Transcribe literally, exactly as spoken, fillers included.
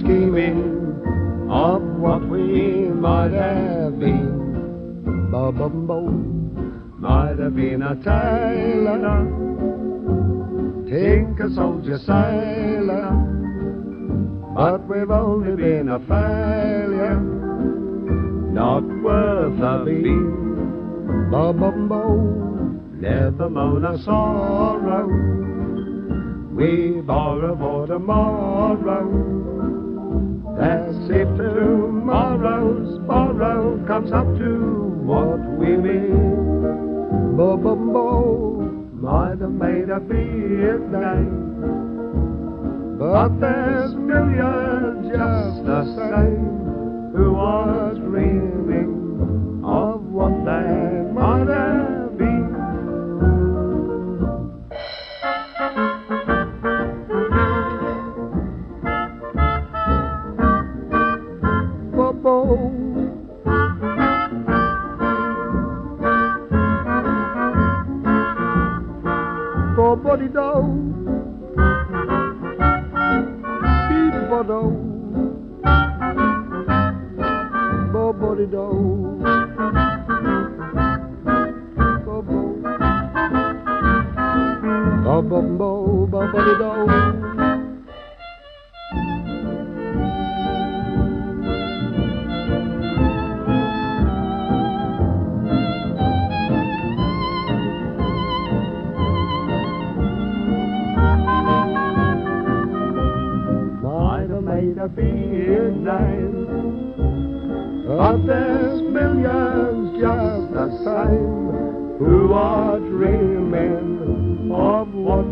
scheming of what we might have been. Ba-bum-bo, might have been a tailor, tinker, soldier, sailor, but we've only been a failure, not worth a beat. Ba-bum-bo, never moan a sorrow, we borrow for tomorrow. As if tomorrow's borrow comes up to what we mean. Ba-bum-bo, might have made a big day, but there's millions just the same who are dreaming of what they might have been. Bo-bo, bo-bo-de-do, beep-bo-do, bo-bo-de-do, bo-bo, bo-bum-bo, bo-bo-de-do. Made a big name, but there's millions just the same who are dreaming of what